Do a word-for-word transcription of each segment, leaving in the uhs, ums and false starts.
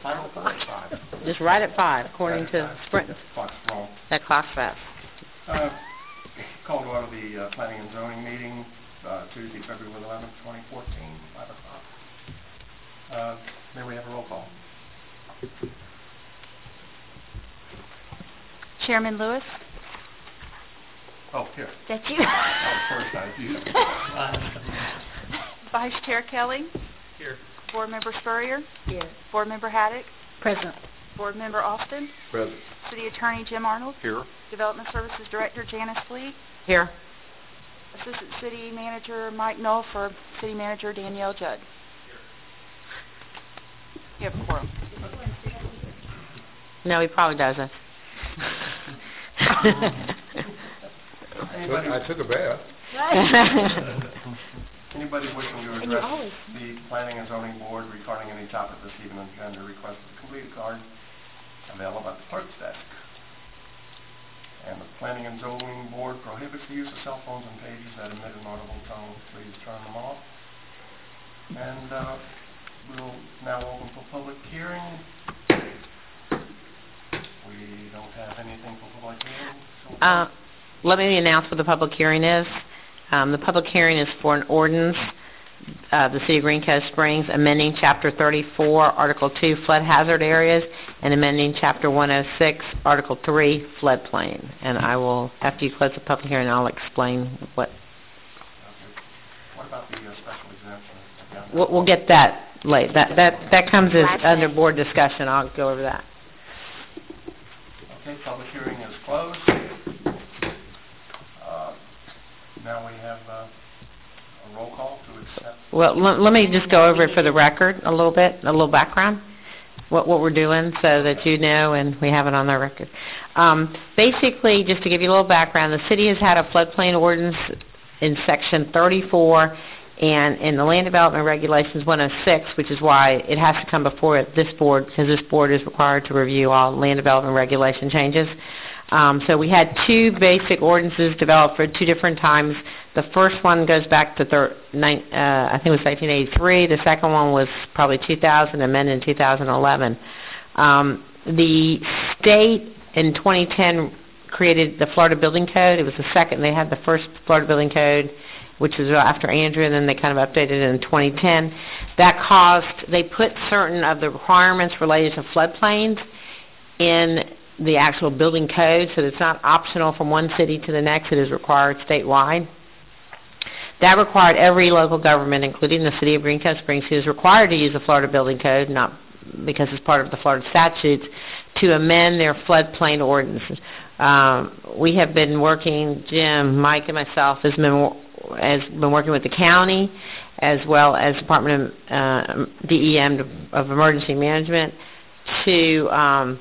Final four at five. Just right at five, according Right to five. Sprint. That clock's wrong. That clock's fast. Uh, call to order the uh, Planning and Zoning meeting, uh, Tuesday, February eleventh, twenty fourteen, five o'clock. Uh, may we have a roll call? Chairman Lewis? Oh, here. That's you. Oh, first time. You. Vice Chair Kelly? Here. Board Member Spurrier? Here. Board Member Haddock? Present. Board Member Austin? Present. City Attorney Jim Arnold? Here. Development Services Director Janice Fleet? Here. Assistant City Manager Mike Knoll for City Manager Danielle Judd. You have a quorum. No, he probably doesn't. Anybody, I took a bath. anybody wishing to address the Planning and Zoning Board regarding any topic this evening agenda request a complete card available at the clerk's desk. And the Planning and Zoning Board prohibits the use of cell phones and pages that emit an audible tone. Please turn them off. And uh, we'll now open for public hearing. We don't have anything for public hearing. So Uh, let me announce what the public hearing is. Um, the public hearing is for an ordinance of the City of Green Cove Springs amending Chapter thirty-four, Article two, flood hazard areas, and amending Chapter one oh six, Article three, floodplain. And I will, after you close the public hearing, I'll explain what. Okay. What about the uh, special exemption? We'll, we'll get that late. That that that comes as under board discussion. I'll go over that. Okay, public hearing is closed. Uh, now we have uh, a roll call to accept. Well, l- let me just go over it for the record a little bit, a little background, what what we're doing so that you know and we have it on the record. Um, basically, just to give you a little background, the city has had a floodplain ordinance in Section thirty-four and in the Land Development Regulations one oh six, which is why it has to come before this board, because this board is required to review all land development regulation changes. Um, so we had two basic ordinances developed for two different times. The first one goes back to, thir- nine, uh, I think it was nineteen eighty-three. The second one was probably two thousand, amended in two thousand eleven. Um, the state in twenty ten created the Florida Building Code. It was the second. They had the first Florida Building Code, which was after Andrew, and then they kind of updated it in twenty ten. That caused, they put certain of the requirements related to floodplains in the actual building code, so it's not optional from one city to the next. It is required statewide. That required every local government, including the City of Green Cove Springs, who is required to use the Florida Building Code, not because it's part of the Florida statutes, to amend their floodplain ordinances. Um, we have been working, Jim, Mike, and myself, has been has been working with the county as well as Department of uh, D E M of Emergency Management to um,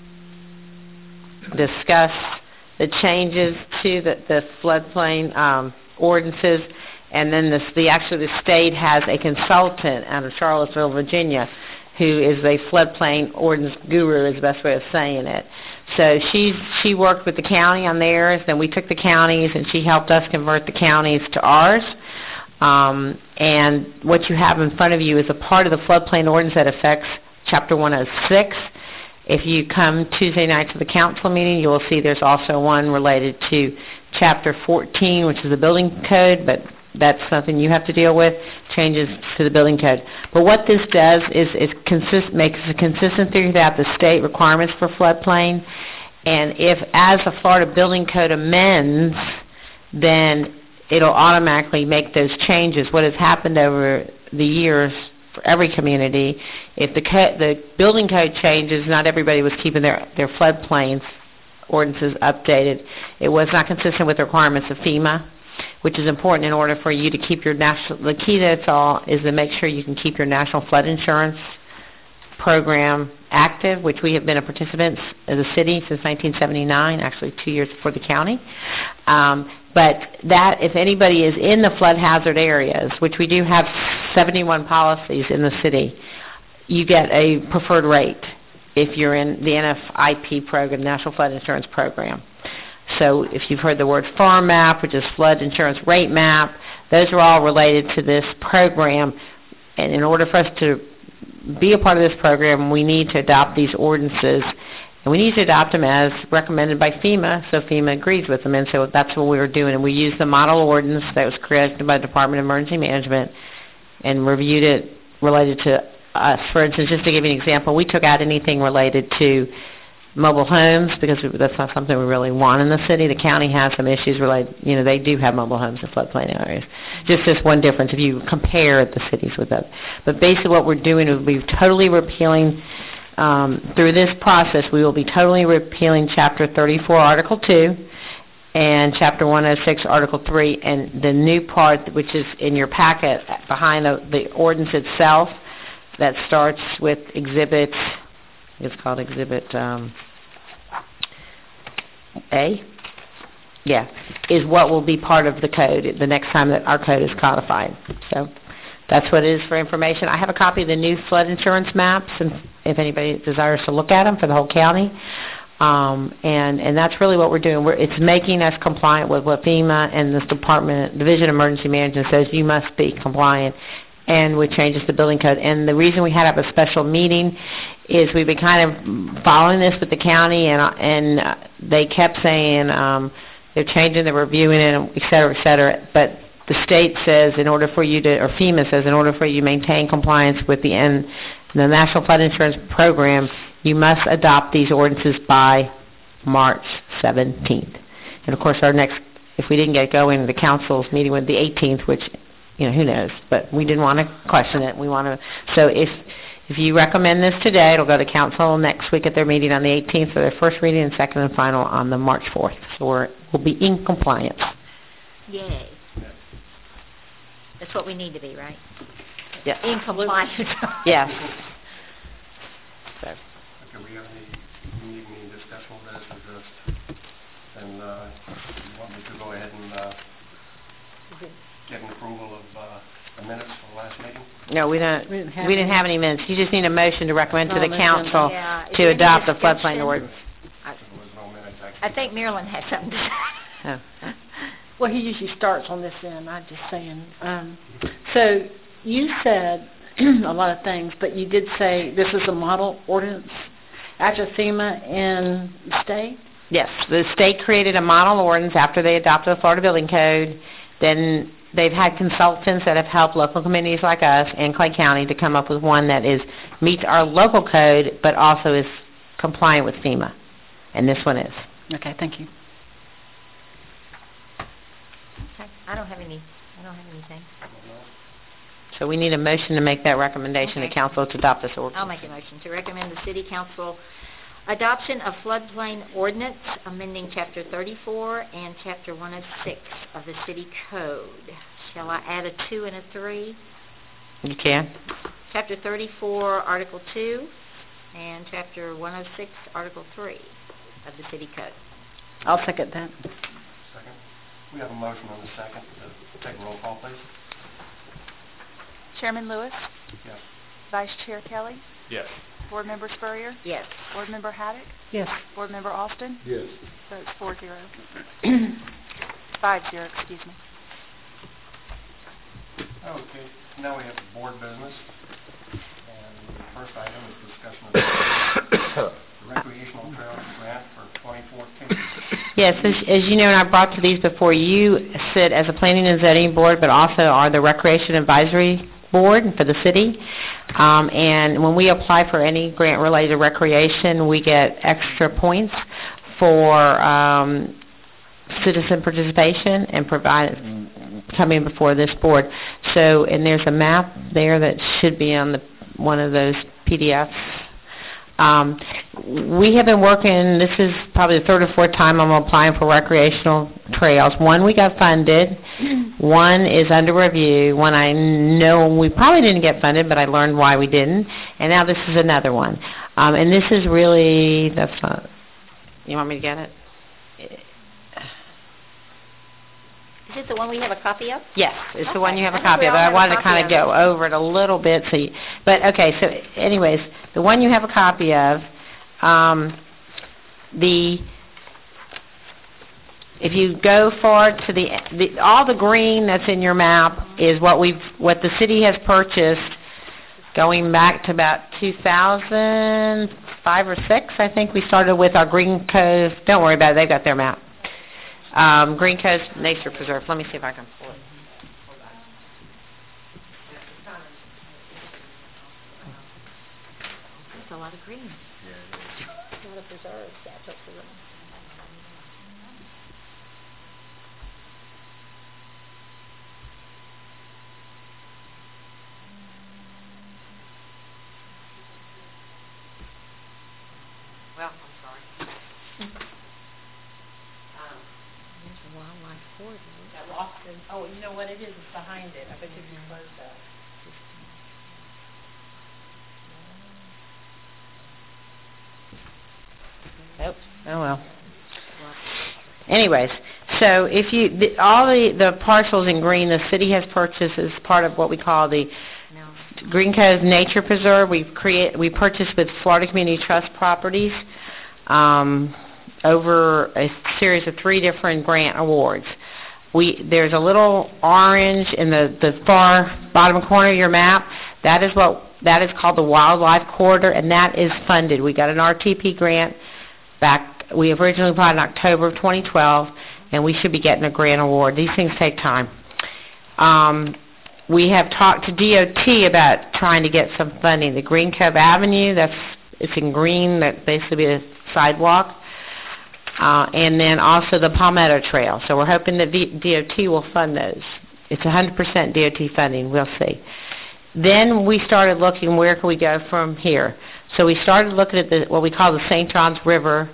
discuss the changes to the, the floodplain um, ordinances, and then this, the actually the state has a consultant out of Charlottesville, Virginia, who is a floodplain ordinance guru, is the best way of saying it. So she's she worked with the county on theirs, then we took the counties, and she helped us convert the counties to ours. Um, and what you have in front of you is a part of the floodplain ordinance that affects Chapter one oh six. If you come Tuesday night to the council meeting, you will see there's also one related to Chapter fourteen, which is the building code, but that's something you have to deal with, changes to the building code. But what this does is it consist, makes it consistent throughout the state requirements for floodplain. And if, as the Florida Building Code amends, then it'll automatically make those changes. What has happened over the years for every community, if the, co- the building code changes, not everybody was keeping their, their floodplains ordinances updated. It was not consistent with the requirements of FEMA, which is important in order for you to keep your national, the key to it all is to make sure you can keep your national flood insurance program active, which we have been a participant as a city since nineteen seventy-nine, actually two years before the county. Um, but that, if anybody is in the flood hazard areas, which we do have seventy-one policies in the city, you get a preferred rate if you're in the N F I P program, National Flood Insurance Program. So if you've heard the word FARM map, which is Flood Insurance Rate Map, those are all related to this program. And in order for us to be a part of this program, we need to adopt these ordinances, and we need to adopt them as recommended by FEMA, so FEMA agrees with them, and so that's what we were doing. And we used the model ordinance that was created by the Department of Emergency Management and reviewed it related to us. For instance, just to give you an example, we took out anything related to mobile homes because we, that's not something we really want in the city. The county has some issues related, you know, they do have mobile homes in floodplain areas. Just this one difference if you compare the cities with that. But basically what we're doing is we're totally repealing, um, through this process, we will be totally repealing Chapter thirty-four, Article two, and Chapter one oh six, Article three, and the new part, which is in your packet behind the, the ordinance itself, that starts with Exhibit, it's called Exhibit um, A, yeah, is what will be part of the code the next time that our code is codified. So that's what it is for information. I have a copy of the new flood insurance maps, and if anybody desires to look at them for the whole county. Um, and, and that's really what we're doing. We're, it's making us compliant with what FEMA and this Department, Division of Emergency Management says you must be compliant, and with changes to building code. And the reason we had to have a special meeting is we've been kind of following this with the county, and, and uh, they kept saying um, they're changing, they're reviewing it, et cetera, et cetera. But the state says in order for you to, or FEMA says in order for you to maintain compliance with the, N, the National Flood Insurance Program, you must adopt these ordinances by March seventeenth. And of course our next, if we didn't get going, the council's meeting with the eighteenth, which, you know, who knows, but we didn't want to question it. We want to, so if if you recommend this today, it'll go to council next week at their meeting on the eighteenth for their first reading and second and final on the March fourth. So we're, we'll be in compliance. Yay. That's what we need to be, right? Yes. In compliance. Yes. So. Okay, we have any, we need any discussion on this, or just, and uh, you want me to go ahead and uh, get an approval of uh, the minutes from the last meeting? No, we don't. We didn't have We didn't any. have any minutes. You just need a motion to recommend to the Oh, council Yeah. Is to there any adopt the discussion? floodplain ordinance. There was no minutes, actually. I think Marilyn has something to say. Oh. Well, he usually starts on this end, I'm just saying. Um, so you said a lot of things, but you did say this is a model ordinance after FEMA and the state? Yes, the state created a model ordinance after they adopted the Florida Building Code. Then they've had consultants that have helped local communities like us and Clay County to come up with one that is meets our local code, but also is compliant with FEMA. And this one is. Okay, thank you. Okay. I don't have any, I don't have anything. So we need a motion to make that recommendation Okay. to council to adopt this ordinance. I'll make a motion to recommend the city council adoption of floodplain ordinance, amending chapter thirty-four and chapter one oh six of the city code. Shall I add a two and a three? You can. Chapter thirty-four, article two, and chapter one oh six, article three of the city code. I'll second that. Second. We have a motion on the second. To take a roll call, please. Chairman Lewis, Yes. Vice Chair Kelly, Yes. Board Member Spurrier, Yes. Board Member Haddock, Yes. Board Member Austin. Yes. So it's four zero. Five zero, excuse me. Okay, now we have the board business. And the first item is discussion of the recreational trail grant for twenty fourteen. Yes, as, as you know, and I brought to these before, you sit as a planning and zoning board, but also are the recreation advisory board for the city. Um, and when we apply for any grant related to recreation, we get extra points for um, citizen participation and provide coming before this board. So, and there's a map there that should be on the one of those P D Fs. Um, we have been working, this is probably the third or fourth time I'm applying for recreational trails. One we got funded, one is under review, one I know we probably didn't get funded, but I learned why we didn't, and now this is another one. Um, and this is really, that's not, you want me to get it? Is this the one we have a copy of? Yes, it's the one Okay. you have a I think copy we of, all but I have a wanted to copy kind of of go it. over it a little bit, so you, but okay, so anyways, the one you have a copy of, um, the, if you go forward to the, the, all the green that's in your map is what we've, what the city has purchased going back to about two thousand five or six, I think we started with our Green Coast. Don't worry about it, they've got their map. Um, Green Coast Nature Preserve. Let me see if I can pull it. That's a lot of green. A lot of preserves. That's what's the little. Well, I'm sorry. um, There's a wildlife corridor. That lost in, oh, you know what it is? It's behind it. I bet you can close that. Nope. Oh well. Anyways, so if you the, all the the parcels in green, the city has purchased as part of what we call the No. Green Coast Nature Preserve. We create we purchased with Florida Community Trust Properties um, over a series of three different grant awards. We there's a little orange in the the far bottom corner of your map. That is what that is called the Wildlife Corridor, and that is funded. We got an R T P grant back. We originally applied in October of twenty twelve, and we should be getting a grant award. These things take time. Um, we have talked to D O T about trying to get some funding. The Green Cove Avenue, that's it's in green, that basically a sidewalk, uh, and then also the Palmetto Trail. So we're hoping that D O T will fund those. It's one hundred percent D O T funding. We'll see. Then we started looking where can we go from here. So we started looking at the what we call the Saint Johns River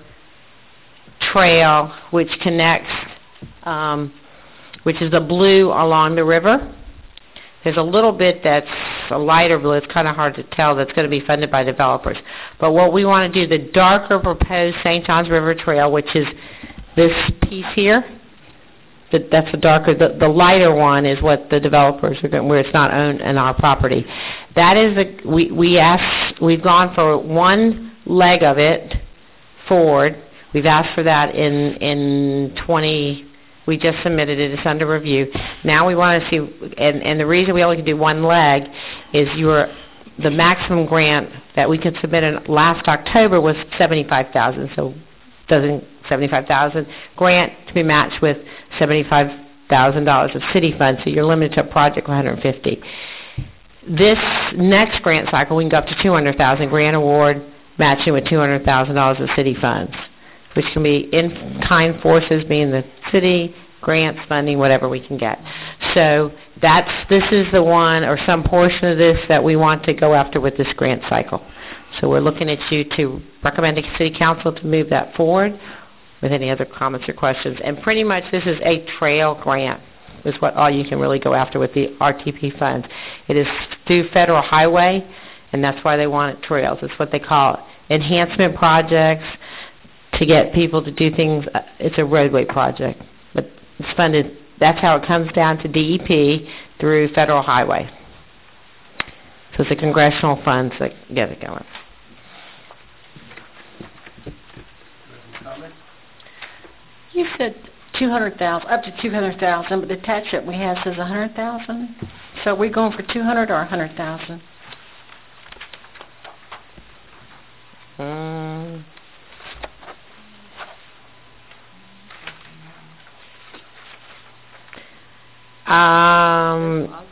Trail, which connects, um, which is the blue along the river. There's a little bit that's a lighter blue. It's kind of hard to tell. That's going to be funded by developers. But what we want to do, the darker proposed Saint Johns River Trail, which is this piece here, that that's the darker. The, the lighter one is what the developers are going, where it's not owned in our property. That is a we we asked. We've gone for one leg of it forward. We've asked for that in in twenty. We just submitted it. It's under review. Now we want to see, and, and the reason we only can do one leg is your the maximum grant that we could submit in last October was seventy-five thousand dollars. So doesn't seventy-five thousand dollars grant to be matched with seventy-five thousand dollars of city funds. So you're limited to a project of one hundred fifty thousand dollars. This next grant cycle, we can go up to two hundred thousand dollars grant award, matching with two hundred thousand dollars of city funds, which can be in-kind forces, being the city, grants, funding, whatever we can get. So that's this is the one, or some portion of this, that we want to go after with this grant cycle. So we're looking at you to recommend to City Council to move that forward with any other comments or questions. And pretty much this is a trail grant, is what all you can really go after with the R T P funds. It is through federal highway, and that's why they want it trails. It's what they call enhancement projects, to get people to do things. It's a roadway project, but it's funded. That's how it comes down to D E P through federal highway. So it's the congressional funds that get it going. You said two hundred thousand, up to two hundred thousand, but the attachment we have says one hundred thousand. So are we going for two hundred or one hundred thousand? Um, um,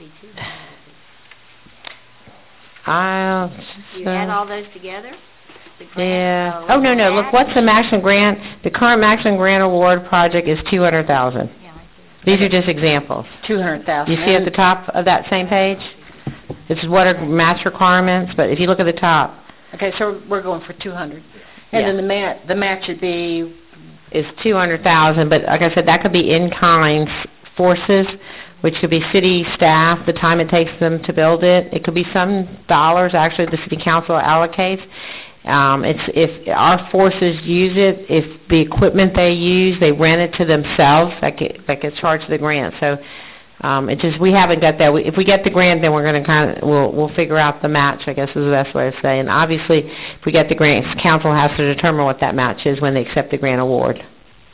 I'll You add all those together? The grant, yeah. uh, Oh no no. Look, match? what's the maximum grant? The current maximum grant award project is two hundred thousand. Yeah, I see. These are just examples. Two hundred thousand. You see at the top of that same page? This is what are match requirements, but if you look at the top, Okay, so we're going for two hundred. And Yeah. then the mat, the match would be, it's two hundred thousand, but like I said, that could be in-kind forces, which could be city staff, the time it takes them to build it. It could be some dollars, actually, the city council allocates. Um, it's if our forces use it, if the equipment they use, they rent it to themselves, that get, that gets charged to the grant. So um, it just we haven't got that. We, if we get the grant, then we're going to kind of we'll we'll figure out the match, I guess is the best way to say. And obviously, if we get the grant, council has to determine what that match is when they accept the grant award.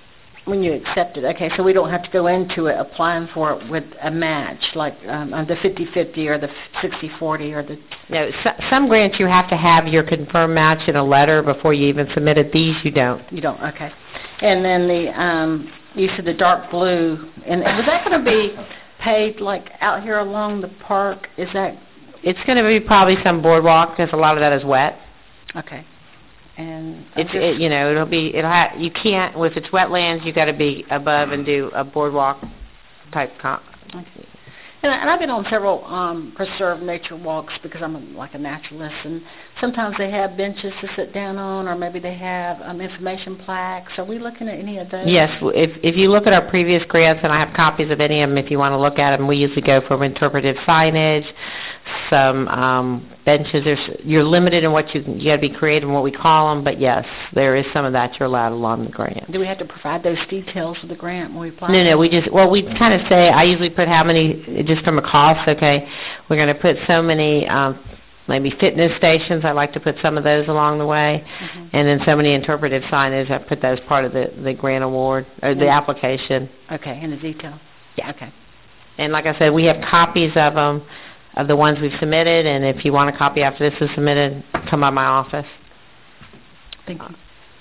When you accept it, okay, so we don't have to go into it applying for it with a match, like um, uh, the fifty-fifty or the sixty forty or the... No, so, some grants you have to have your confirmed match in a letter before you even submit it. These you don't. You don't, okay. And then the, um, you said the dark blue, and was that going to be paved like out here along the park? Is that... It's going to be probably some boardwalk because a lot of that is wet. Okay. And It's just, it, you know it'll be it'll ha- you can't if it's wetlands you got to be above and do a boardwalk type comp. Okay. And, I, and I've been on several um, preserved nature walks because I'm a, like a naturalist, and sometimes they have benches to sit down on, or maybe they have um, information plaques. Are we looking at any of those? Yes, w- if if you look at our previous grants, and I have copies of any of them if you want to look at them, we usually go for interpretive signage, some um, benches. There's, you're limited in what you can, you got to be creative in what we call them, but yes, there is some of that you're allowed along the grant. Do we have to provide those details of the grant when we apply? No, no, we just, well, we kind of say, I usually put how many, just from a cost, okay, we're going to put so many, um, maybe fitness stations, I like to put some of those along the way, Mhm. and then so many interpretive signage, I put those part of the, the grant award, or the Yeah. application. Okay, in the detail. Yeah. Okay. And like I said, we have copies of them, of the ones we've submitted, and if you want a copy after this is submitted, come by my office. Thank you.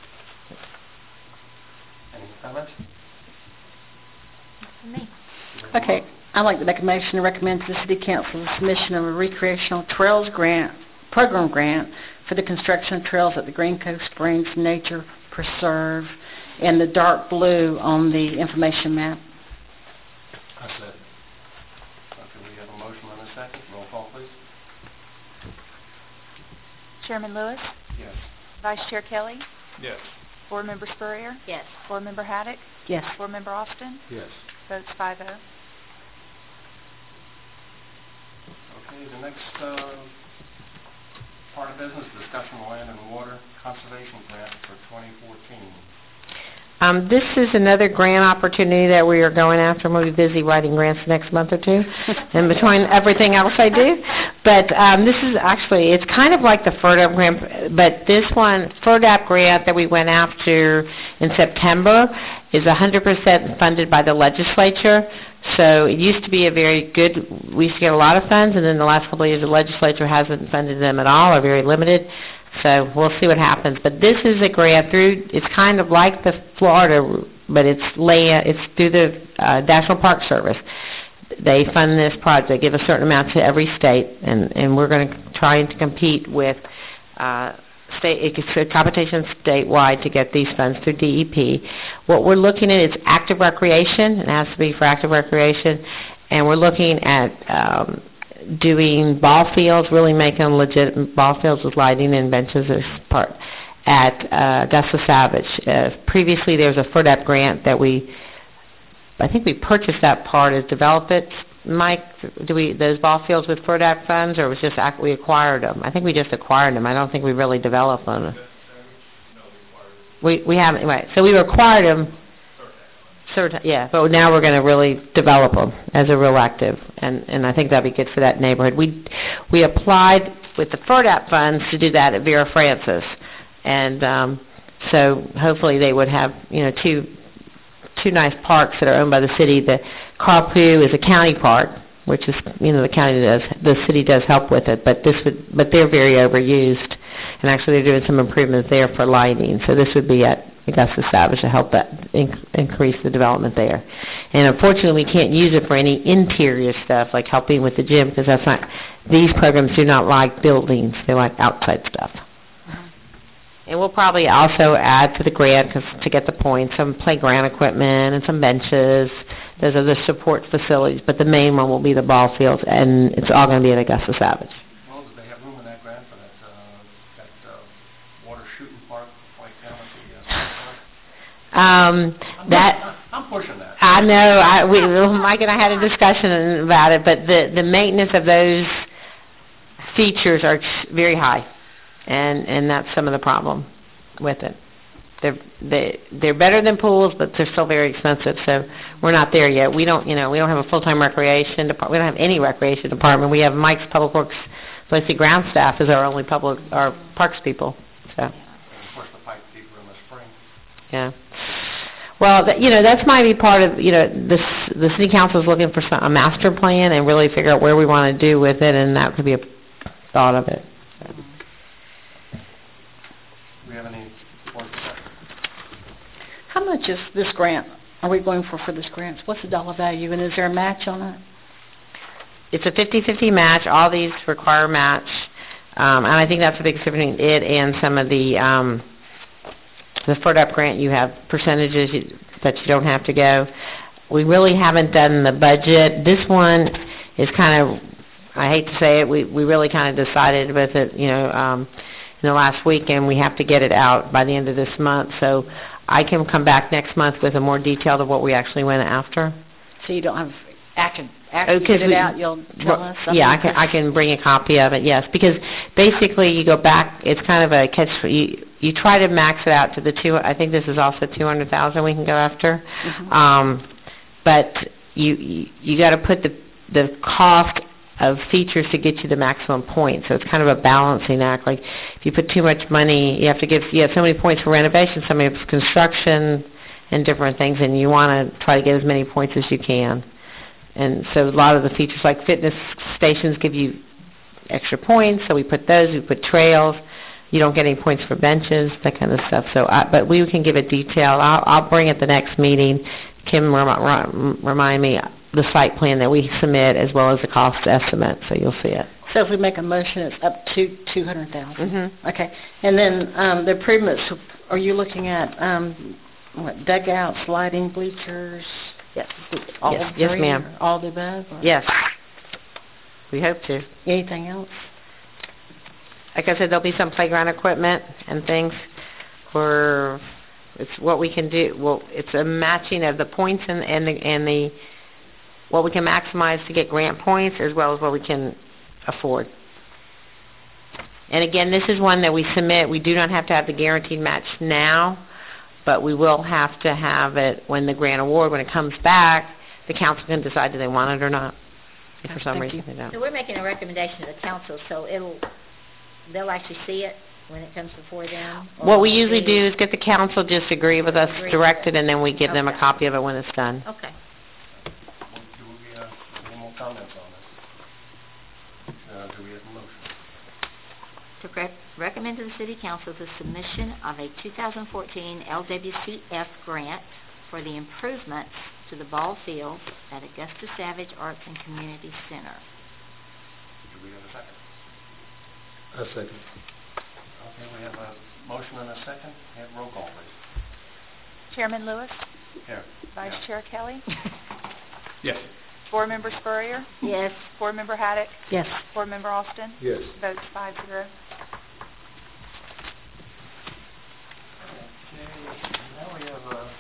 Any comments? For me. Okay, I'd like to make a motion to recommend to the City Council the submission of a recreational trails grant, program grant for the construction of trails at the Green Coast Springs Nature Preserve in the dark blue on the information map. I said. Okay, we have a motion and a second. Roll call, please. Chairman Lewis, Yes. Vice Chair Kelly, Yes. Board Member Spurrier, Yes. Board Member Haddock, Yes. Board Member Austin, Yes. votes five oh. Okay, the next uh, part of business, discussion of land and water conservation grant for twenty fourteen. Um, this is another grant opportunity that we are going after. I'm going to be busy writing grants the next month or two, in between everything else I do. But um, this is actually, it's kind of like the F E R D A P grant, but this one, F E R D A P grant that we went after in September is one hundred percent funded by the legislature. So it used to be a very good, we used to get a lot of funds, and then the last couple of years the legislature hasn't funded them at all, or very limited. So we'll see what happens. But this is a grant through, it's kind of like the Florida, but it's land, it's through the uh, National Park Service. They fund this project, give a certain amount to every state, and, and we're going to try to compete with uh, state, it's a competition statewide to get these funds through D E P. What we're looking at is active recreation. It has to be for active recreation. And we're looking at um, doing ball fields, really making legit ball fields with lighting and benches as part at uh, Augusta Savage. Uh, previously, there was a F E R D A P grant that we, I think we purchased that part as develop it. Mike, do we those ball fields with F E R D A P funds, or was just ac- we acquired them? I think we just acquired them. I don't think we really developed them. We we haven't right. So we acquired them. Certain, yeah, but now we're going to really develop them as a real active, and, and I think that'd be good for that neighborhood. We we applied with the F E R D A P funds to do that at Vera Francis, and um, so hopefully they would have you know two two nice parks that are owned by the city. The Carpoo is a county park, which is you know the county does the city does help with it, but this would but they're very overused, and actually they're doing some improvements there for lighting. So this would be at Augusta Savage to help that inc- increase the development there. And unfortunately, we can't use it for any interior stuff like helping with the gym because that's not. These programs do not like buildings; they like outside stuff. Mm-hmm. And we'll probably also add to the grant 'cause to get the points some playground equipment and some benches. Those are the support facilities, but the main one will be the ball fields, and it's all going to be at Augusta Savage. Well, do they have room in that grant for that, uh, that uh, water shooting park right down at the uh, park? Um, I'm that. pushing- I'm pushing that. I know. I, we, Mike and I had a discussion about it, but the the maintenance of those features are ch- very high, and and that's some of the problem with it. They're they they're better than pools, but they're still very expensive. So we're not there yet. We don't you know we don't have a full time recreation department. We don't have any recreation department. We have Mike's Public Works, mostly ground staff is our only public our parks people. So And of course, the pipe deeper in the spring. yeah. Well, that, you know, that's might be part of, you know, the, s- the city council is looking for some, a master plan and really figure out where we want to do with it, and that could be a thought of it. Do we have any more discussion? How much is this grant, are we going for for this grant? What's the dollar value, and is there a match on it? It's a fifty-fifty match. All these require match. Um, and I think that's the biggest difference between it and some of the, um, the F E R D U P grant. You have percentages you, that you don't have to go. We really haven't done the budget. This one is kind of, I hate to say it, we, we really kind of decided with it, you know, um, in the last week, and we have to get it out by the end of this month. So I can come back next month with a more detailed of what we actually went after. So you don't have, after, after Oh, you 'cause get it we- out, you'll tell us? Yeah, I something? can, I can bring a copy of it, yes, because basically you go back, it's kind of a catch, you, you try to max it out to the two, I think this is also two hundred thousand we can go after. Mhm. Um, but you, you, you gotta put the, the cost of features to get you the maximum points, so it's kind of a balancing act. Like, if you put too much money, you have to give, you have so many points for renovation, so many for construction and different things, and you wanna try to get as many points as you can. And so a lot of the features, like fitness stations, give you extra points, so we put those, we put trails. You don't get any points for benches, that kind of stuff. So, I, but we can give it detail. I'll, I'll bring at the next meeting. Kim rem- rem- remind me the site plan that we submit as well as the cost estimate, so you'll see it. So if we make a motion, it's up to two hundred thousand? Mm-hmm. Okay. And then um, the improvements, are you looking at um, what, dugouts, lighting, bleachers? Yes. All Yes, yes, three, ma'am. or all the above? Or Yes. We hope to. anything else? Like I said, there'll be some playground equipment and things where it's what we can do. Well, it's a matching of the points and, and the and the what we can maximize to get grant points as well as what we can afford. And again, this is one that we submit. We do not have to have the guaranteed match now, but we will have to have it when the grant award, when it comes back, the council can decide do they want it or not. If for some Thank reason you. they don't. So we're making a recommendation to the council, so it'll, they'll actually see it when it comes before them? or What we will it usually be- do is get the council just agree with us, Agree with direct it. it, and then we give them a Okay. copy of it when it's done. Okay. Do we have any more comments on this? Uh, do we have a motion? To rec- recommend to the city council the submission of a two thousand fourteen L W C F grant for the improvements to the ball field at Augusta Savage Arts and Community Center. Do we have a second? A second. Okay, we have a motion and a second. Have roll call, please. Chairman Lewis, Here. Vice Yeah. Chair Kelly, Yes. Board Member Spurrier, Yes. Board Member Haddock, Yes. Board Member Austin, Yes. votes five zero. Okay, now we have a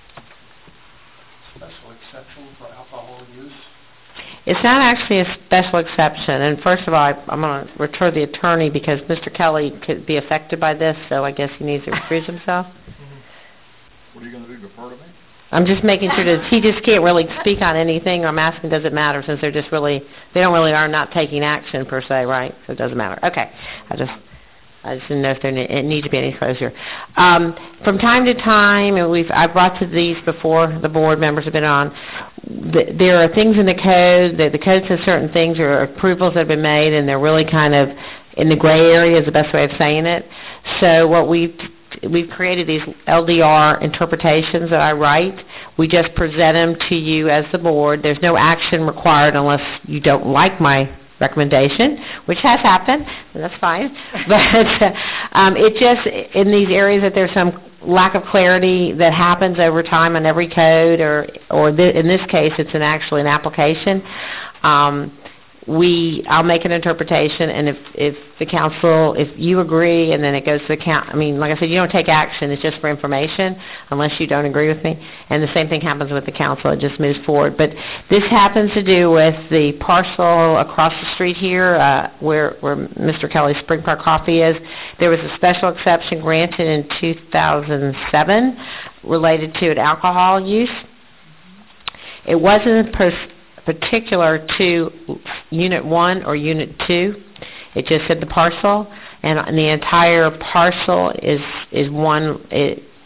special exception for alcohol use. It's not actually a special exception, and first of all, I, I'm going to refer the attorney because Mister Kelly could be affected by this, so I guess he needs to recuse himself. What are you going to do, defer to me? I'm just making sure that he just can't really speak on anything. I'm asking, does it matter, since they're just really, they don't really are not taking action per se, right? So it doesn't matter. Okay. I just, I just didn't know if there ne- it needs to be any closure. Um, from time to time, and we've I brought to these before the board members have been on. Th- there are things in the code that the code says certain things or approvals that have been made, and they're really kind of in the gray area is the best way of saying it. So what we've We've created these L D R interpretations that I write. We just present them to you as the board. There's no action required unless you don't like my recommendation, which has happened, and that's fine. But um, it just, in these areas that there's some lack of clarity that happens over time on every code, or, or th- in this case, it's an actually an application. Um, we, I'll make an interpretation, and if, if the council, if you agree, and then it goes to the council, I mean, like I said, you don't take action, it's just for information, unless you don't agree with me, and the same thing happens with the council, it just moves forward. But this happens to do with the parcel across the street here, uh, where, where Mister Kelly's Spring Park Coffee is. There was a special exception granted in two thousand seven related to an alcohol use. It wasn't pers- particular to Unit one or Unit two. It just said the parcel, and the entire parcel is is one. It,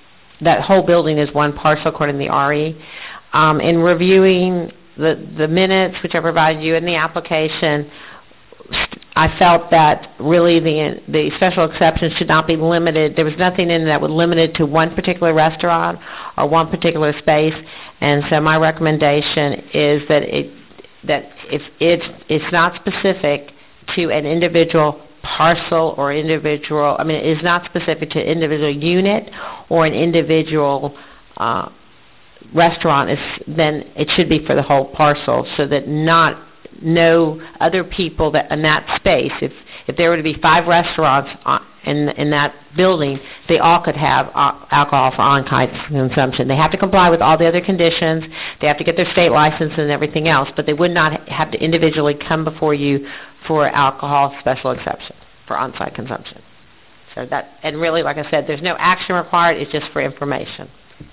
that whole building is one parcel according to the R E. Um, in reviewing the, the minutes, which I provided you in the application, I felt that really the the special exception should not be limited. There was nothing in that would limit it to one particular restaurant or one particular space, and so my recommendation is that it that if it's it's not specific to an individual parcel or individual, I mean, it is not specific to individual unit or an individual uh, restaurant, is, then it should be for the whole parcel, so that not no other people that in that space, if if there were to be five restaurants on, in in that building, they all could have uh, alcohol for on-site consumption. They have to comply with all the other conditions. They have to get their state license and everything else, but they would not have to individually come before you for alcohol special exception for on-site consumption. So that, and really, like I said, there's no action required. It's just for information.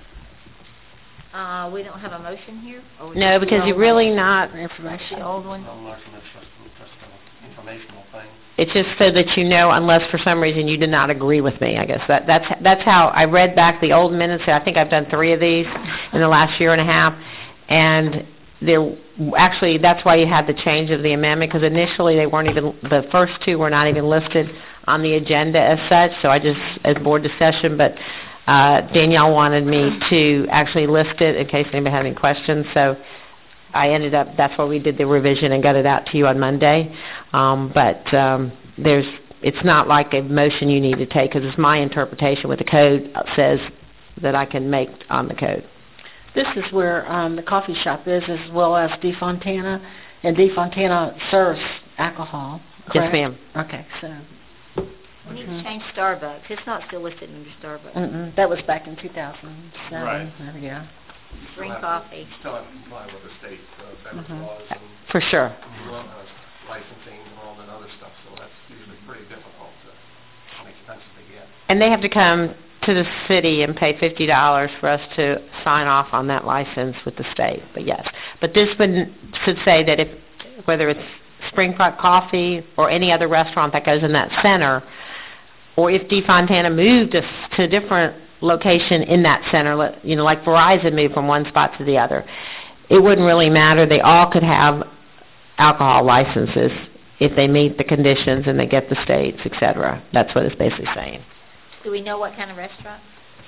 Uh, we don't have a motion here? Or No, just because the you're old really one? not. The old one? No motion, it's just, just an informational thing. It's just so that you know, unless for some reason you did not agree with me. I guess that that's that's how I read back the old minutes. I think I've done three of these in the last year and a half, and there actually that's why you had the change of the amendment, because initially they weren't even, the first two were not even listed on the agenda as such. So I just, as board discussion, but uh, Danielle wanted me to actually list it in case anybody had any questions. So I ended up, that's why we did the revision and got it out to you on Monday. Um, but um, there's, it's not like a motion you need to take, because it's my interpretation what the code says that I can make on the code. This is where um, the coffee shop is, as well as De Fontana, and De Fontana serves alcohol, correct? Yes, ma'am. Okay, so... We need to change Starbucks. It's not still listed under Starbucks. Mm-mm, that was back in two thousand seven. Right. There we go. Spring Still have to- coffee. Still have to comply with the state uh, beverage Mhm. laws and For sure. uh, licensing and all that other stuff, so that's usually pretty difficult to, and expensive to get. And they have to come to the city and pay fifty dollars for us to sign off on that license with the state. But yes, but this would, should say that if, whether it's Spring Park Coffee or any other restaurant that goes in that center, or if De Fontana moved us to a different location in that center, let- you know, like Verizon moved from one spot to the other, it wouldn't really matter. They all could have alcohol licenses if they meet the conditions and they get the states, et cetera. That's what it's basically saying. Do we know what kind of restaurant?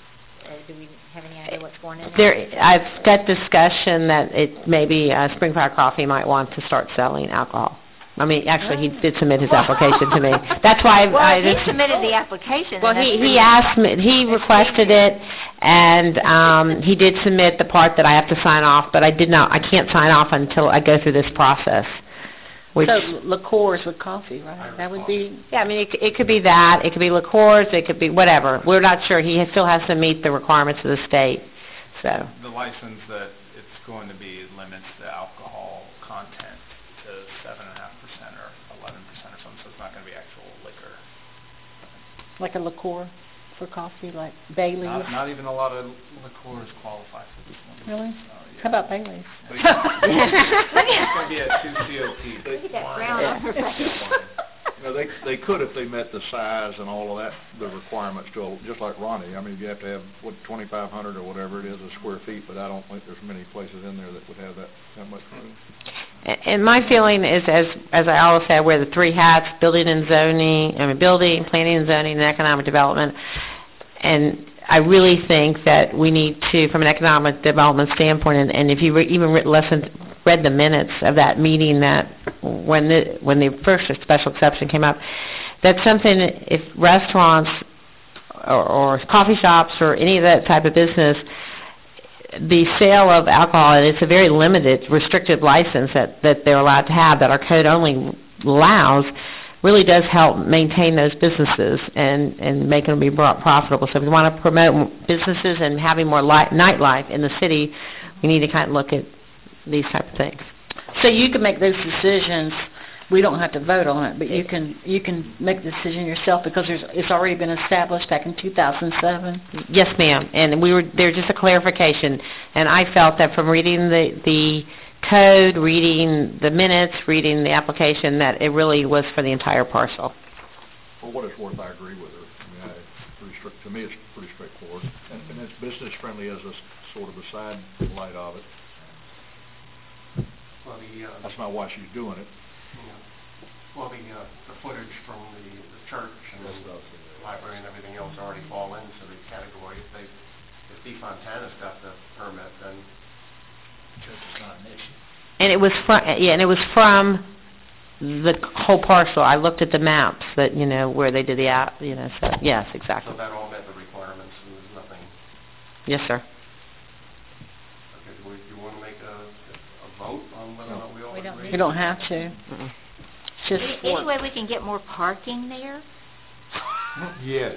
Or do we have any idea what's going in There, I've got discussion that it maybe uh, Spring Fire Coffee might want to start selling alcohol. I mean, actually, he did submit his application to me. That's why I, Well, I he just, submitted the application. well, and he that's he pretty- asked me, he requested it, and um, he did submit the part that I have to sign off, but I did not. I can't sign off until I go through this process. Which, So liqueurs with coffee, right? That would be... yeah, I mean, it, it could be that, it could be liqueurs, it could be whatever. We're not sure. He still has to meet the requirements of the state. So, The license that it's going to be limits the alcohol content to seven and a half percent or eleven percent or something, so it's not going to be actual liquor. Like a liqueur for coffee, like Bailey's? Not, not even a lot of liqueurs qualify for this one. Really? So, yeah. How about Bailey's? But it's going to be at two C O T. Look at that frown on her face. You know, they, they could if they met the size and all of that, the requirements to, just like Ronnie. I mean, you have to have, what, twenty-five hundred or whatever it is, a square feet, but I don't think there's many places in there that would have that, that much room. a- and my feeling is, as as I always say, I wear the three hats: building and zoning, I mean, building, planning and zoning, and economic development. And I really think that we need to, from an economic development standpoint, and, and if you re- even re- listened, read the minutes of that meeting, that when the when the first special exception came up, that's something, if restaurants or, or coffee shops or any of that type of business, the sale of alcohol, and it's a very limited, restricted license that, that they're allowed to have, that our code only allows, really does help maintain those businesses and, and make them be brought profitable. So if we want to promote businesses and having more li- nightlife in the city, we need to kind of look at these type of things. So you can make those decisions. We don't have to vote on it, but you can you can make the decision yourself because there's, it's already been established back in two thousand seven. Yes, ma'am. And we were there's just a clarification, and I felt that from reading the the code, reading the minutes, reading the application, that it really was for the entire parcel. For what it's worth, I agree with her. I mean, I, it's pretty strict, to me, it's pretty straightforward. And, and And it's business friendly as a s- sort of a side light of it. Well, the, uh, That's not why she's doing it. you know, well, the, uh, the footage from the, the church and the library and everything else already fall into the category. If they, if D. Fontana's got the permit, then church is not an issue. And it was from, yeah, and it was from the whole parcel. I looked at the maps that, you know, where they did the out, you know, so, yes, exactly. So that all met the requirements and there's nothing. Yes, sir. Okay, do we, do you want to make a, a vote on whether or not we all We don't agree? You don't have to. Mm-mm. It's just Any, for- any way we can get more parking there? Yes.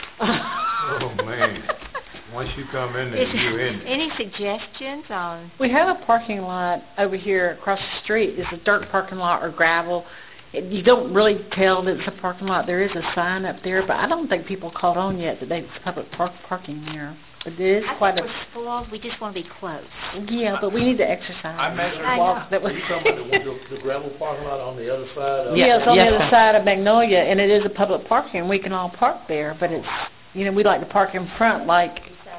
Oh, man. Once you come in there, Is- you're in there. Any suggestions on, We have a parking lot over here across the street. It's a dirt parking lot or gravel. It, you don't really tell that it's a parking lot. There is a sign up there, but I don't think people caught on yet that there's public park parking there. But it is I quite think a... we're spoiled, we just want to be close. Yeah, but we need to exercise. I measured- I Walk know. that way. You talking about the, the gravel parking lot on the other side of? Yeah. Yeah, it's on the Yes, other sir. side of Magnolia, and it is a public parking. We can all park there, but it's, you know, we like to park in front like,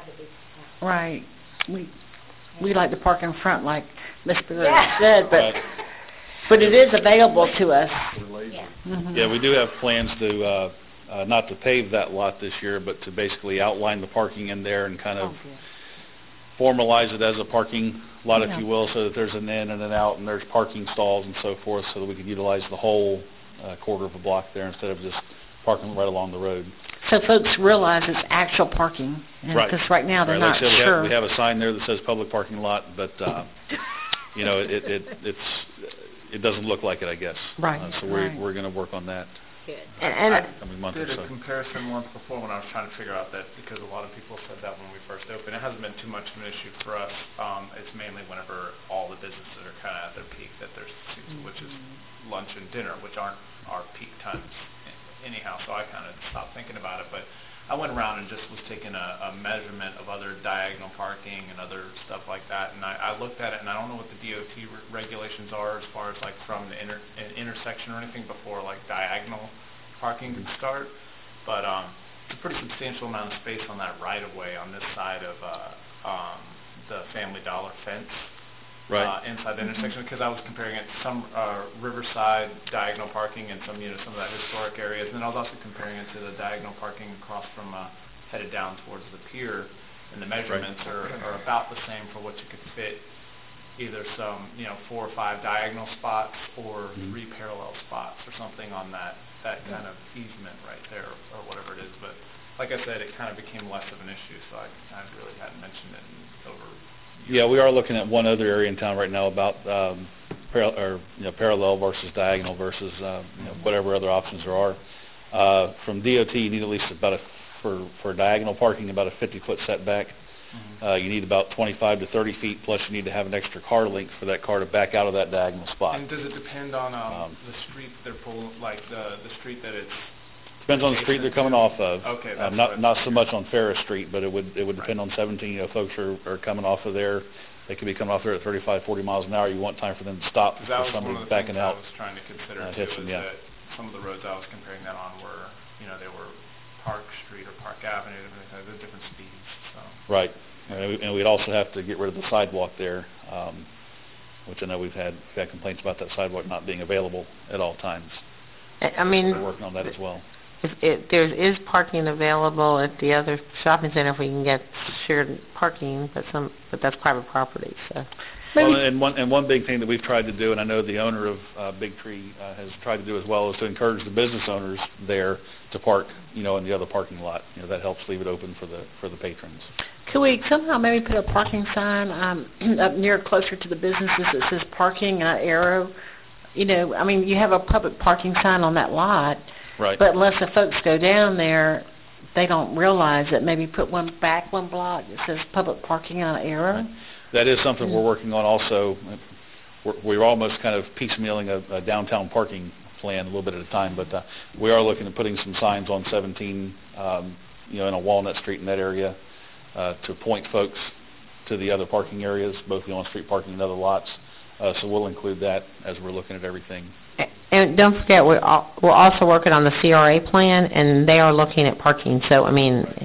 right, we, we like to park in front like Miss Barrera Yeah. said, but, Right. but it is available to us. We're lazy. Yeah. Mhm. Yeah, we do have plans to, uh, uh, not to pave that lot this year, but to basically outline the parking in there and kind of Oh, good. formalize it as a parking lot, Yeah. if you will, so that there's an in and an out and there's parking stalls and so forth, so that we can utilize the whole uh, quarter of a block there instead of just parking right along the road. So folks realize it's actual parking, Right. because right now they're Right, not like I said, we sure. have, we have a sign there that says public parking lot, but, uh, you know, it, it, it's, it doesn't look like it, I guess. Right, Uh, So we're, right. we're gonna work on that Good. And, and I coming month or did so. a comparison once before when I was trying to figure out that, because a lot of people said that when we first opened. It hasn't been too much of an issue for us. Um, it's mainly whenever all the businesses are kind of at their peak that there's, which is lunch and dinner, which aren't our peak times anyhow, so I kind of stopped thinking about it. But I went around and just was taking a, a measurement of other diagonal parking and other stuff like that, and I, I looked at it, and I don't know what the D O T re- regulations are as far as like from the inter, an intersection or anything before like diagonal parking can start, but um, it's a pretty substantial amount of space on that right-of-way on this side of uh, um, the Family Dollar fence. Right. Uh, inside the intersection, because I was comparing it to some uh, riverside diagonal parking and some, you know, some of that historic areas, and then I was also comparing it to the diagonal parking across from uh, headed down towards the pier, and the measurements are, are about the same for what you could fit, either some, you know, four or five diagonal spots or Mhm. three parallel spots or something on that that kind of easement right there, or whatever it is. But like I said, it kind of became less of an issue, so I, I really hadn't mentioned it in over. Yeah, we are looking at one other area in town right now about um, paral- or you know, parallel versus diagonal versus uh, you know, whatever other options there are. Uh, from D O T, you need at least about a for for diagonal parking about a fifty foot setback. Mm-hmm. Uh, you need about twenty-five to thirty feet. Plus, you need to have an extra car length for that car to back out of that diagonal spot. And does it depend on um, Um, the street they're pulling, like the the street that it's? Depends on the street they're coming off of. Okay, that's Um, what I not not so figured. much on Ferris Street, but it would it would depend Right. on seventeen. You know, folks are are coming off of there. They could be coming off there at thirty-five, forty miles an hour. You want time for them to stop Because that for was one somebody of the backing things I out. was trying to consider uh, too, hits is them, yeah. that some of the roads I was comparing that on were, you know, they were Park Street or Park Avenue, and they had different speeds, so. Right. And we- and we'd also have to get rid of the sidewalk there, um, which I know we've had, we've had complaints about that sidewalk not being available at all times. I I mean, We're working on that as well. if, if there is parking available at the other shopping center, if we can get shared parking, but some, but that's private property, so. Well, and one and one big thing that we've tried to do, and I know the owner of uh, Big Tree uh, has tried to do as well, is to encourage the business owners there to park, you know, in the other parking lot. You know, that helps leave it open for the for the patrons. Could we somehow maybe put a parking sign um, up near, closer to the businesses that says parking, uh, arrow? You know, I mean, you have a public parking sign on that lot, Right. but unless the folks go down there, they don't realize it. Maybe put one back one block that says public parking on an arrow. Right. That is something Mm. we're working on also. We're, we're almost kind of piecemealing a, a downtown parking plan a little bit at a time, but uh, we are looking at putting some signs on seventeen, um, you know, in a Walnut Street in that area uh, to point folks to the other parking areas, both the on-street parking and other lots. Uh, so we'll include that as we're looking at everything. A- And don't forget, we're, al- we're also working on the C R A plan, and they are looking at parking, so, I mean,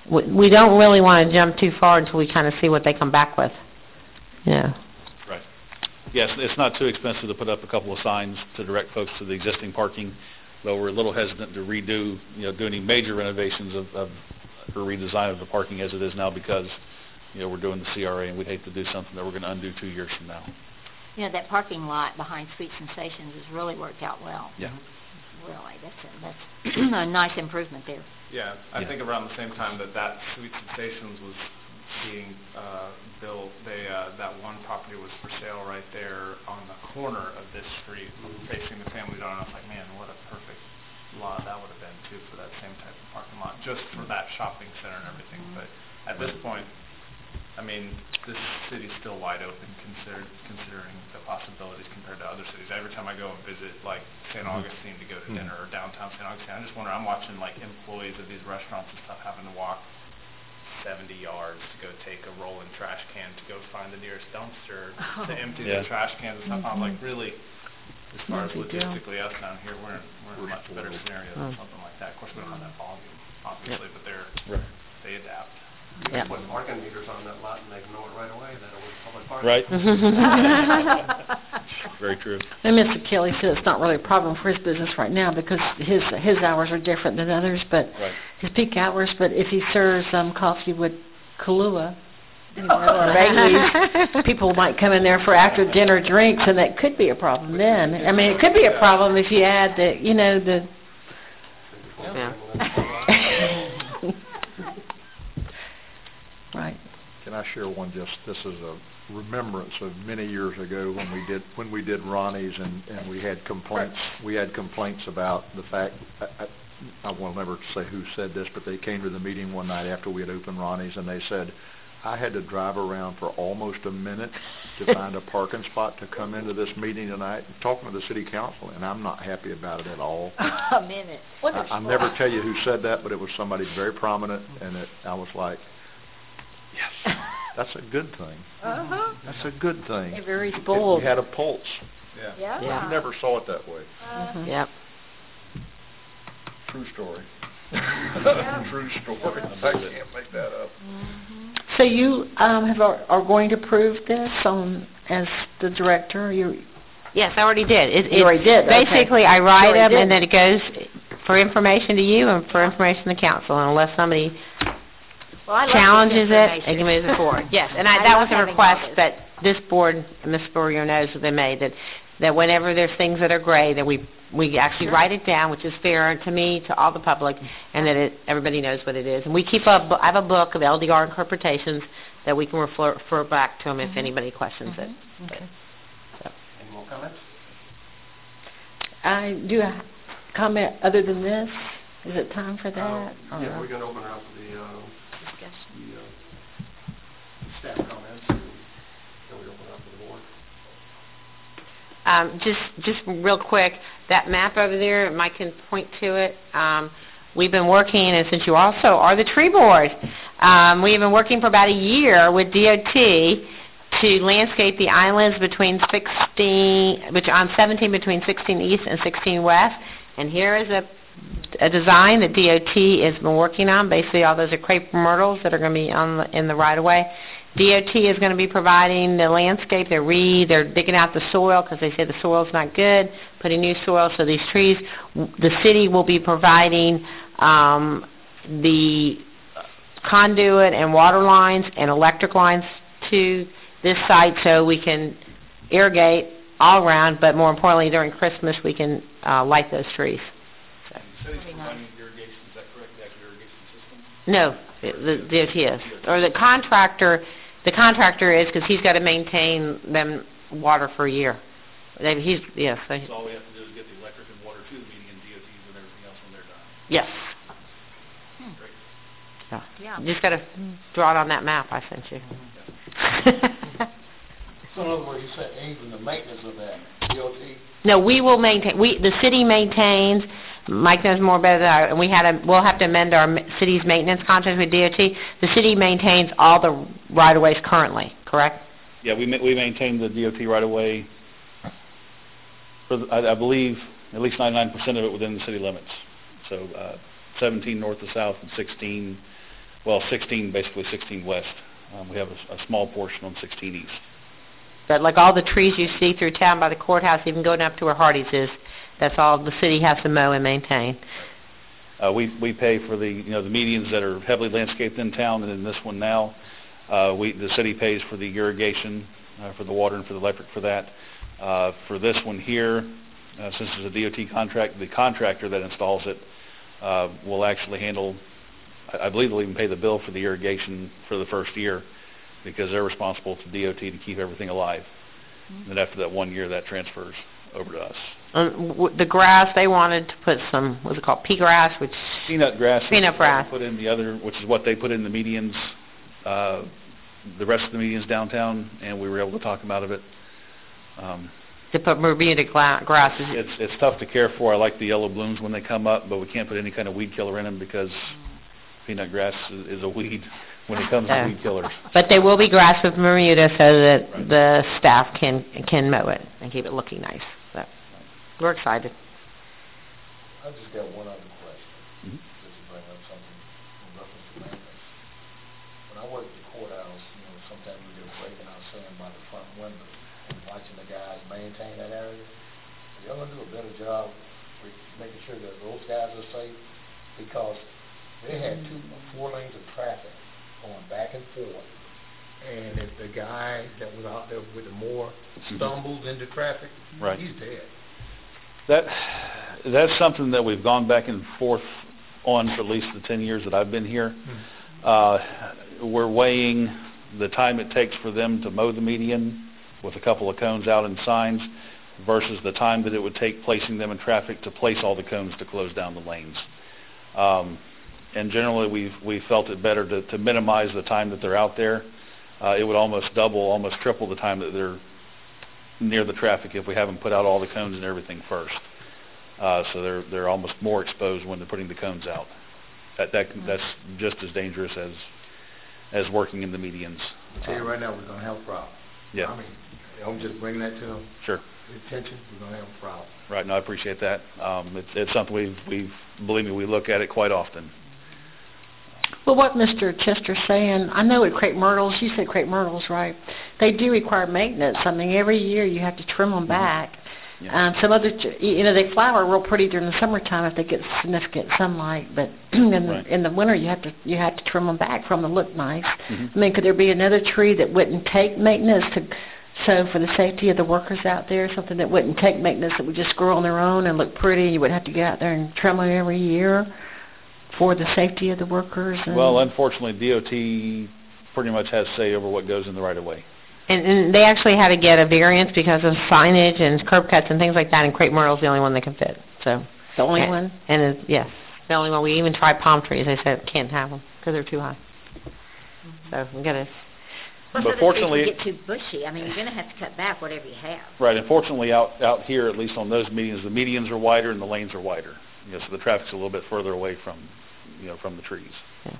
we, we don't really want to jump too far until we kind of see what they come back with. Yeah. Right. Yes, it's not too expensive to put up a couple of signs to direct folks to the existing parking, though we're a little hesitant to redo, you know, do any major renovations of, of or redesign of the parking as it is now because, you know, we're doing the C R A and we'd hate to do something that we're going to undo two years from now. You know, that parking lot behind Sweet Sensations has really worked out well. Yeah. Really, that's a, that's a nice improvement there. Yeah, I Yeah. think around the same time that that Sweet Sensations was being uh, built, they uh, that one property was for sale right there on the corner of this street, facing the Family Dollar. And I was like, man, what a perfect lot that would have been too for that same type of parking lot, just for that shopping center and everything. But at this point, I mean, this city's still wide open, consider, considering the possibilities compared to other cities. Every time I go and visit, like, Saint Augustine to go to dinner, or downtown Saint Augustine, I just wonder, I'm watching, like, employees of these restaurants and stuff having to walk seventy yards to go take a rolling trash can to go find the nearest dumpster to empty Yeah. the trash cans and stuff. I'm like, really, as far as No big deal. logistically us down here, we're in, we're in a much better scenario than something like that. Of course, we don't have that volume, obviously, but they're, Right. they adapt. You Yep. can put parking meters on that lot and they know it right away that it was public parking. Right. Very true. And Mister Kelly said it's not really a problem for his business right now because his his hours are different than others, but Right. his peak hours. But if he serves um, coffee with Kahlua, you know, or Bailey's, people might come in there for after dinner drinks, and that could be a problem then. I mean, it could be a problem if you add the, you know, the. Yeah. Right. Can I share one? Just this is a remembrance of many years ago when we did when we did Ronnie's and and we had complaints. We had complaints about the fact. I, I, I will never say who said this, but they came to the meeting one night after we had opened Ronnie's and they said, I had to drive around for almost a minute to find a parking spot to come into this meeting tonight, talking to the city council, and I'm not happy about it at all. A minute. What I, a I'll never tell you who said that, but it was somebody very prominent, and it, I was like, yes, that's a good thing. Uh-huh. That's a good thing. They're very It- spoiled. We had a pulse. Yeah. Yeah. Yeah. I never saw it that way. Uh-huh. Yep. True story. Yeah. True story. I can't make that up. Mhm. So you um, have are, are going to prove this on as the director? You Yes, I already did. It, You already did, okay. Basically, I write You already them, and did. then it goes for information to you and for information to council. And unless somebody Well, I love this challenges it, information. it can move it forward. Yes, and I, I that love was a having request all this. that this board, Miz Spurrier knows that they made, that, that whenever there's things that are gray, that we, we actually Sure. write it down, which is fair to me, to all the public, and that it, everybody knows what it is. And we keep a, bu- I have a book of L D R interpretations that we can refer, refer back to them if Mhm. anybody questions it. okay? Any more comments? I do a comment other than this. Is it time for that? Uh, Or Yeah, no? we're gonna open it up to the, uh, Discussion. the, uh, staff comments, and then we open it up to the board. Um, just, just real quick, that map over there, Mike can point to it. Um, we've been working, and since you also are the tree board, um, we've been working for about a year with D O T to landscape the islands between sixteen, which on seventeen between sixteen East and sixteen West. And here is a, a design that D O T has been working on. Basically, all those are crepe myrtles that are going to be on the, in the right of way. D O T is going to be providing the landscape. They're re, they're digging out the soil because they say the soil's not good, putting new soil. So these trees, the city will be providing um, the conduit and water lines and electric lines to this site so we can irrigate all around, but more importantly, during Christmas, we can uh, light those trees. The city's providing irrigation, is that correct, the actual irrigation system? No, the D O T is, or the contractor. The contractor is because he's got to maintain them water for a year. They, he's yes. so he- So all we have to do is get the electric and water to the meeting and D O Ts and everything else when they're done. Yes. Great. Yeah. Yeah. You just got to draw it on that map I sent you. So in other words, you said even the maintenance of that, D O T? No, we will maintain. We the city maintains. Mike knows more about that, and we had a. We'll have to amend our ma- city's maintenance contract with D O T. The city maintains all the right of ways currently. Correct? Yeah, we ma- we maintain the D O T right away. For the, I, I believe at least ninety-nine percent of it within the city limits. So uh, seventeen north to south and sixteen well, sixteen, basically sixteen west. Um, we have a, a small portion on sixteen east. But like all the trees you see through town by the courthouse, even going up to where Hardee's is, that's all the city has to mow and maintain. Uh, we we pay for the you know the medians that are heavily landscaped in town, and in this one now, uh, we the city pays for the irrigation, uh, for the water and for the electric for that. Uh, for this one here, uh, since it's a D O T contract, the contractor that installs it uh, will actually handle. I, I believe they'll even pay the bill for the irrigation for the first year, because they're responsible to D O T to keep everything alive. Mm-hmm. And after that one year, that transfers over to us. Um, w- the grass, they wanted to put some, what's it called, pea grass, which... Peanut grass. Peanut grass. Put in the other, which is what they put in the medians, uh, the rest of the medians downtown, and we were able to talk them out of it. Um, to put Bermuda gla- grasses. It's it's tough to care for. I like the yellow blooms when they come up, but we can't put any kind of weed killer in them because peanut grass is, is a weed when it comes so, to weed killers. But they will be grass with Bermuda so that right. the staff can can mow it and keep it looking nice. So we're excited. I just got one other question, mm-hmm. just to bring up something in reference to maintenance. When I worked at the courthouse, you know, sometimes we get breaking our sand by the front window and watching the guys maintain that area. Are y'all gonna do a better job with making sure that those guys are safe? Because they had two, four lanes of traffic going back and forth. And if the guy that was out there with the more stumbles into traffic, right. he's dead. That that's something that we've gone back and forth on for at least the ten years that I've been here. Mm-hmm. Uh, we're weighing the time it takes for them to mow the median with a couple of cones out and signs versus the time that it would take placing them in traffic to place all the cones to close down the lanes. Um, and generally we've, we felt it better to, to minimize the time that they're out there. Uh, it would almost double, almost triple the time that they're near the traffic if we haven't put out all the cones and everything first. Uh, so they're they're almost more exposed when they're putting the cones out. That that that's just as dangerous as as working in the medians. I'll tell you right now, we're going to have a problem. Yeah. I mean, I'm just bringing that to them. Sure. Attention, we're going to have a problem. Right. No, I appreciate that. Um, it's it's something we've we've believe me, we look at it quite often. Well, what Mister Chester's saying, I know at Crepe Myrtles, you said Crepe Myrtles, right? They do require maintenance. I mean, every year you have to trim them back. Mm-hmm. Yeah. Um, some other, you know, they flower real pretty during the summertime if they get significant sunlight, but in the right. in the winter you have to you have to trim them back for them to look nice. Mm-hmm. I mean, could there be another tree that wouldn't take maintenance to? So for the safety of the workers out there, something that wouldn't take maintenance, that would just grow on their own and look pretty, you wouldn't have to get out there and trim them every year for the safety of the workers? And well, unfortunately, D O T pretty much has say over what goes in the right-of-way. And, and they actually had to get a variance because of signage and curb cuts and things like that, and Crepe Myrtle's the only one that can fit. So the only and, one? And it's, yes, the only one. We even tried palm trees. They said can't have them because they're too high. Mm-hmm. So we got to... Well, but so fortunately, get too bushy. I mean, you're going to have to cut back whatever you have. Right. Unfortunately, out out here, at least on those medians, the medians are wider and the lanes are wider. You know, so the traffic's a little bit further away from, you know, from the trees. Yeah.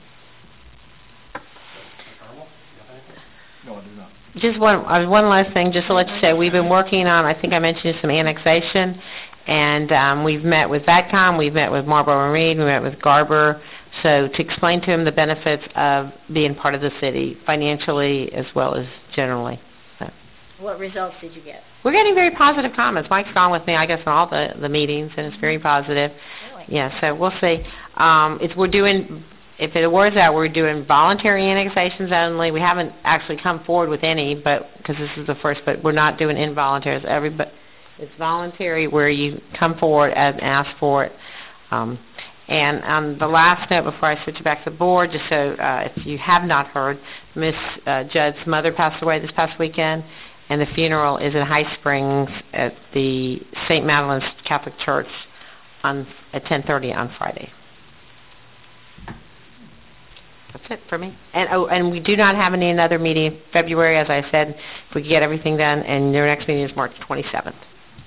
No, I do not. Just one uh, one last thing, just to let you know, we've been working on, I think I mentioned some annexation, and um, we've met with VATCOM, we've met with Marlboro and Reed, we met with Garber, so to explain to them the benefits of being part of the city, financially as well as generally. So. What results did you get? We're getting very positive comments. Mike's gone with me, I guess, on all the, the meetings, and it's very positive. Really? Yeah, so we'll see. Um, it's, we're doing... If it awards out, we're doing voluntary annexations only. We haven't actually come forward with any, but because this is the first, but we're not doing involuntaries. Everybody, it's voluntary where you come forward and ask for it. Um, and on the last note, before I switch it back to the board, just so uh, if you have not heard, Miss uh, Judd's mother passed away this past weekend, and the funeral is in High Springs at the Saint Madeline's Catholic Church on at ten thirty on Friday. That's it for me. And oh, and we do not have any another meeting in February, as I said. If we can get everything done, and their next meeting is March twenty-seventh.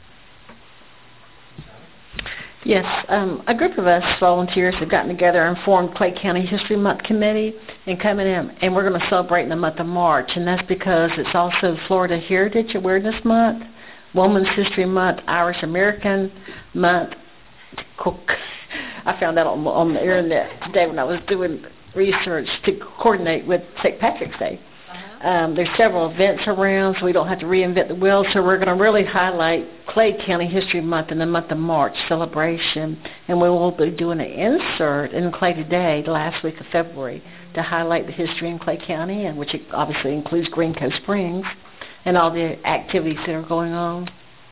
Yes, um, a group of us volunteers have gotten together and formed Clay County History Month Committee and coming in, and we're going to celebrate in the month of March, and that's because it's also Florida Heritage Awareness Month, Women's History Month, Irish American Month. I found that on, on the internet today when I was doing research to coordinate with Saint Patrick's Day. Um, there's several events around, so we don't have to reinvent the wheel. So we're going to really highlight Clay County History Month in the month of March celebration, and we will be doing an insert in Clay Today the last week of February to highlight the history in Clay County, and which obviously includes Green Cove Springs and all the activities that are going on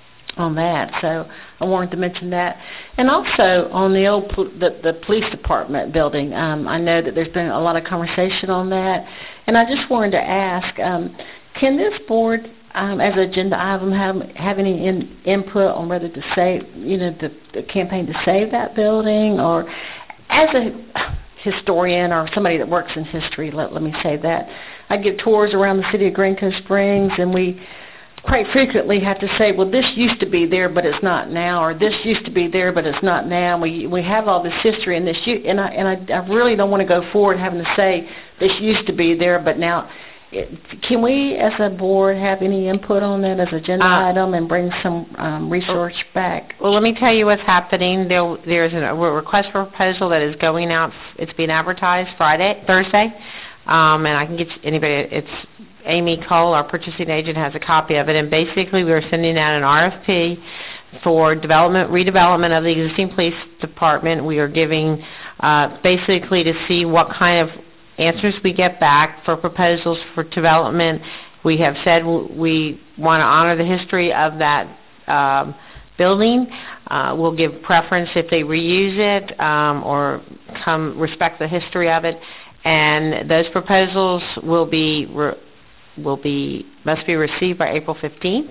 on that. So I wanted to mention that. And also on the old pol- the, the police department building, um, I know that there's been a lot of conversation on that. And I just wanted to ask, um, can this board, um, as an agenda item, have have any in, input on whether to save, you know, the, the campaign to save that building, or as a historian or somebody that works in history, let, let me say that, I give tours around the city of Green Cove Springs, and we quite frequently have to say, well, this used to be there, but it's not now, or this used to be there, but it's not now. We we have all this history, and this, and I and I, I really don't want to go forward having to say this used to be there, but now. It, can we, as a board, have any input on that as an agenda Uh, item and bring some um, research back? Well, let me tell you what's happening. There, there's a request for proposal that is going out. It's being advertised Friday, Thursday, um, and I can get you, anybody. It's Amy Cole, our purchasing agent, has a copy of it. And basically, we're sending out an R F P for development, redevelopment of the existing police department. We are giving uh, basically to see what kind of answers we get back for proposals for development. We have said we want to honor the history of that um, building. Uh, we'll give preference if they reuse it um, or come respect the history of it. And those proposals will be re- will be must be received by April fifteenth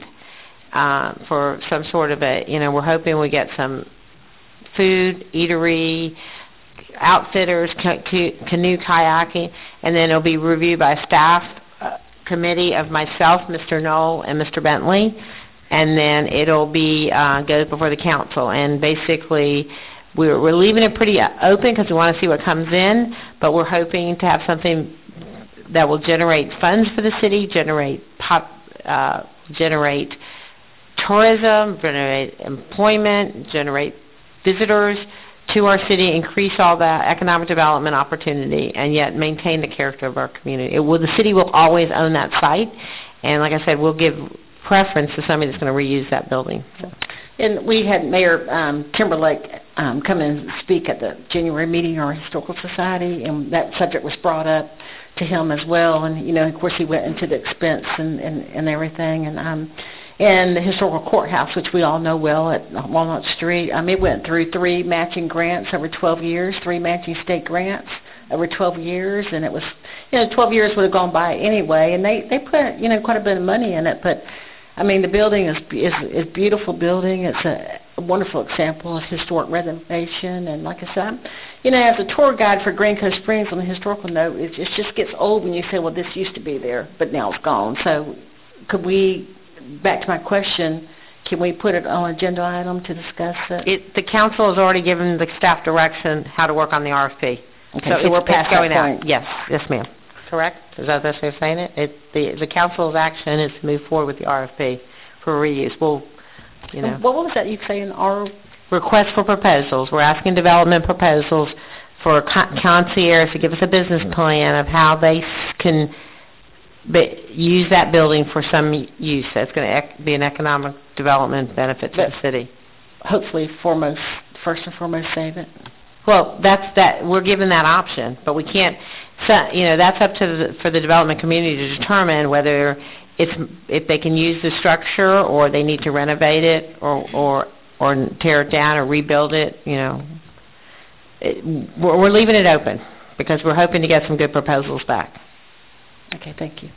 uh, for some sort of a, you know, we're hoping we get some food, eatery, outfitters, ca- ca- canoe kayaking, and then it'll be reviewed by a staff uh, committee of myself, Mister Knoll, and Mister Bentley, and then it'll be uh, go before the council. And basically, we're, we're leaving it pretty open because we want to see what comes in, but we're hoping to have something that will generate funds for the city, generate pop, uh, generate tourism, generate employment, generate visitors to our city, increase all the economic development opportunity, and yet maintain the character of our community. It will, the city will always own that site, and like I said, we'll give preference to somebody that's going to reuse that building. So. And we had Mayor um, Timberlake um, come and speak at the January meeting of our Historical Society, and that subject was brought up to him as well. And, you know, of course, he went into the expense and, and, and everything. And um, and the Historical Courthouse, which we all know well at Walnut Street, um, it went through three matching grants over twelve years, three matching state grants over twelve years, and it was, you know, twelve years would have gone by anyway, and they, they put, you know, quite a bit of money in it, but, I mean, the building is is is a beautiful building. It's a, a wonderful example of historic renovation, and like I said, you know, as a tour guide for Green Cove Springs on the historical note, it, it just gets old when you say, well, this used to be there, but now it's gone. So could we, back to my question, can we put it on an agenda item to discuss it? It, the council has already given the staff direction how to work on the R F P. Okay, so so it's, we're past it's going that out. point. Yes, yes, ma'am. Correct? Is that the best way of saying it? It the the council's action is to move forward with the R F P for reuse. We'll, you know. What was that you saying? Our request for proposals. We're asking development proposals for con- concierge to give us a business plan of how they s- can be, use that building for some use. That's going to ec- be an economic development benefit to But the city. hopefully, foremost, first and foremost, save it. Well, that's that. We're given that option, but we can't. So, you know, that's up to the, for the development community to determine whether it's if they can use the structure or they need to renovate it or or or tear it down or rebuild it. You know, it, we're, we're leaving it open because we're hoping to get some good proposals back. Okay, thank you.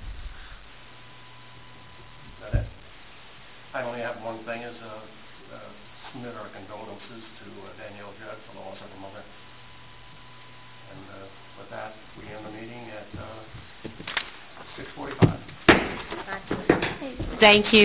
Is that it? I only have one thing, is uh, uh, submit our condolences to uh, Danielle Judd for the loss of her mother. And uh, with that, we end the meeting at uh, six forty-five. Thank you.